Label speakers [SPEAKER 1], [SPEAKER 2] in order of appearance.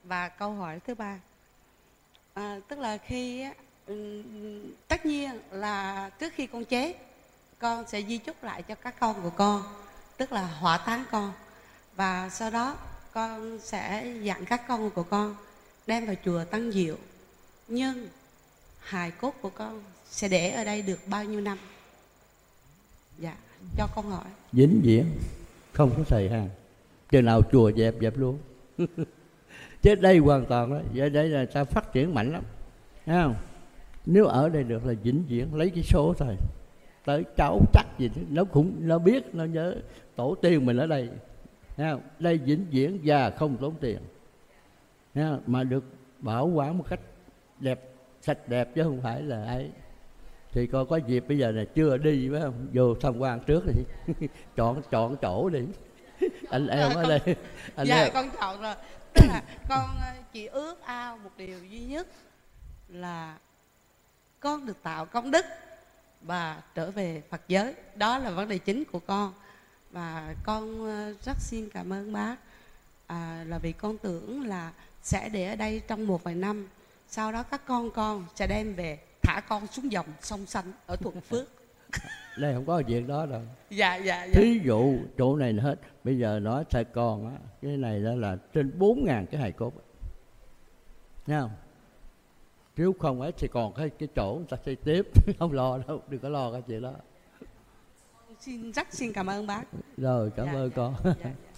[SPEAKER 1] Và câu hỏi thứ ba, tức là khi tất nhiên là trước khi con chết, con sẽ di chúc lại cho các con của con, tức là hỏa táng con. Và sau đó con sẽ dặn các con của con đem vào chùa Tăng Diệu. Nhưng hài cốt của con sẽ để ở đây được bao nhiêu năm? Dạ, cho con hỏi.
[SPEAKER 2] Vĩnh viễn, không có thời hạn. Chừng nào chùa dẹp luôn. Chứ đây hoàn toàn đó, vậy đây là ta phát triển mạnh lắm, thấy không? Nếu ở đây được là vĩnh viễn, lấy cái số thôi. Tới cháu chắc gì đó, nó cũng nó biết, nó nhớ tổ tiên mình ở đây, thấy không? Đây vĩnh viễn và không tốn tiền, thấy không? Mà được bảo quản một cách đẹp, sạch đẹp, chứ không phải là ấy. Thì coi có dịp bây giờ là chưa đi phải không? Vô tham quan trước đi. chọn chỗ đi. Anh em ở đây.
[SPEAKER 1] Dạ
[SPEAKER 2] em.
[SPEAKER 1] con chọn rồi. Tức là con chỉ ước ao một điều duy nhất là con được tạo công đức và trở về Phật giới. Đó là vấn đề chính của con. Và con rất xin cảm ơn bác, là vì con tưởng là sẽ để ở đây trong một vài năm, sau đó các con sẽ đem về thả con xuống dòng sông Xanh ở Thuận Phước.
[SPEAKER 2] Đây không có chuyện đó đâu.
[SPEAKER 1] Dạ.
[SPEAKER 2] Thí dụ chỗ này hết, bây giờ nói thay con á, cái này đó là trên 4.000 cái hài cốt, thấy không? Nếu không ấy thì còn cái chỗ người ta xây tiếp. Không lo đâu, đừng có lo cái chuyện đó.
[SPEAKER 1] Rất xin cảm ơn bác.
[SPEAKER 2] Rồi cảm ơn con.
[SPEAKER 1] Dạ.